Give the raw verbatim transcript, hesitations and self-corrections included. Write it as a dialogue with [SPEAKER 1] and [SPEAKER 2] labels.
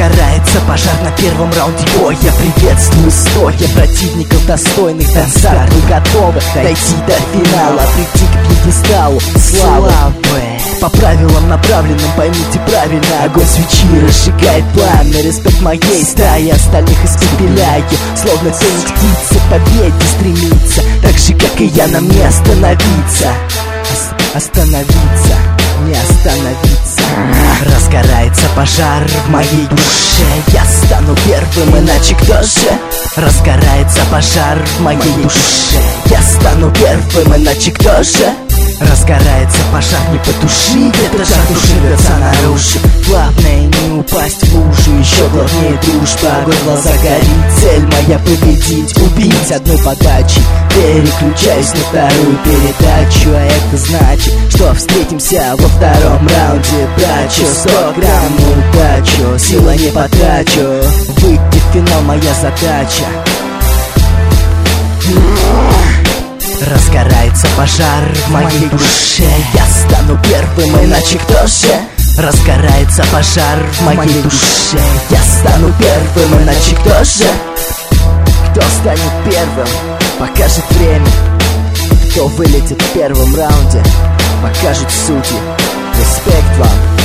[SPEAKER 1] Разгорается пожар на первом раунде боя. Приветствую стоя противников достойных. Дансар, вы готовы дойти до финала, прийти к пьедесталу славы. По правилам направленным, поймите правильно, огонь свечи разжигает пламя. Респект моей стаи, остальных испепеляю. Словно феникс птица к победе стремится, так же как и я, нам не остановиться. Остановиться, не остановиться. Разгорается пожар в моей душе, я стану первым, иначе кто же? Разгорается пожар в моей душе, я стану первым, иначе кто же? Разгорается пожар, не потушить, это жар души рвется наружу. Главное не упасть в лужу, еще главнее дружба. Огонь в глаза горит, цель моя победить, убить одной подачей. Переключаюсь на вторую передачу, а это значит, что встретимся во втором раунде. Прачу сто грамм удачу, сила не потрачу, выйти в финал моя задача. Разгорается пожар в моей душе, я стану первым, иначе кто же? Разгорается пожар в моей душе, я стану первым, иначе кто же? Кто станет первым, покажет время. Кто вылетит в первом раунде, покажут судьи. Респект вам.